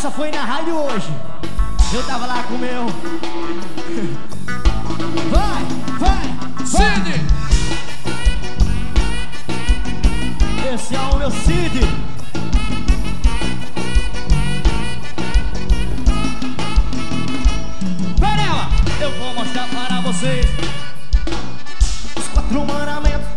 Essa foi na rádio hoje. Eu tava lá com o meu. Vai! Cid! Esse é o meu Cid. Varela, eu vou mostrar para vocês os 4 mandamentos.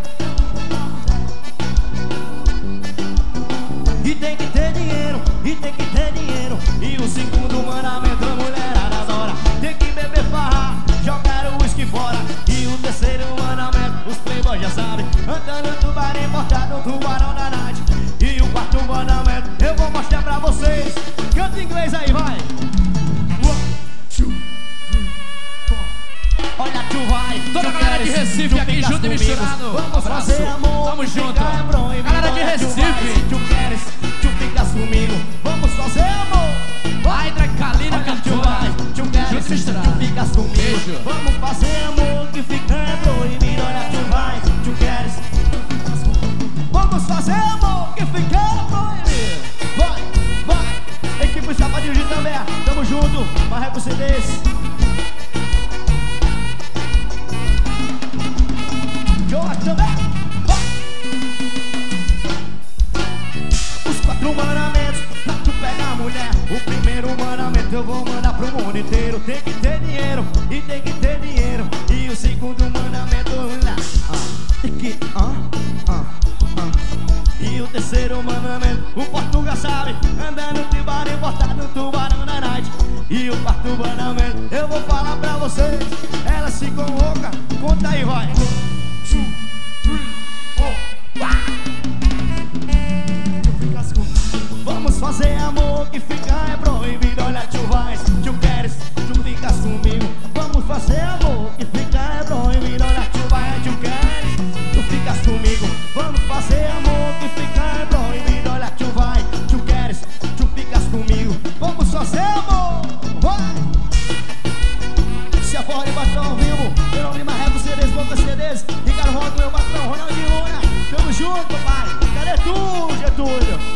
E tem que ter dinheiro, e tem que ter dinheiro. E o 2º mandamento, a mulherada adora. Tem que beber farra, jogar o uísque fora. E o 3º mandamento, os playboys já sabem. Andando no tubarão, importado no tubarão da night. E o 4º mandamento, eu vou mostrar pra vocês. Canta em inglês aí, vai. 1, 2, 3, 4. Olha tu vai. Toda a galera de Recife aqui junto e misturado. Vamos fazer amor. Tamo junto. Galera de Recife, tu queres, tu ficas comigo. Vamos fazer amor. Vai, Dracalina, tu vai, tu queres, tu ficas comigo. Beijo. Vamos fazer amor, que fica é proibido. Olha tu vai, tu queres, tu ficas comigo. Vamos fazer amor, que fica é proibido. Vai, vai. Equipe Chapadinho de também. Tamo junto, mas é pro CDs. Os 4 mandamentos pra tu pegar a mulher. O 1º mandamento eu vou mandar pro mundo inteiro. Tem que ter dinheiro, e tem que ter dinheiro. E o 2º mandamento tem que E o 3º mandamento, o Portugal sabe. Andando no tubarão, importado no tubarão da night. E o 4º mandamento, eu vou falar pra vocês. Elas ficam loucas, conta aí, vai. 1, 2, 3, 4. Vamos fazer amor, que ficar é proibido. Olha, tu vais, tu queres, tu ficas comigo. Vamos fazer amor, que ficar é proibido. Olha, tu vais, tu queres, tu ficas comigo. Vamos fazer amor, que ficar é proibido. Olha, tu vai, tu queres, tu ficas comigo. Vamos fazer amor, vai. Se a porra de batom ao vivo, meu nome Marreco CDs, Boca CDs. Ricardo Rock, meu patrão, Ronaldinho Luna. Tamo junto, pai. Cadê tu, Getúlio?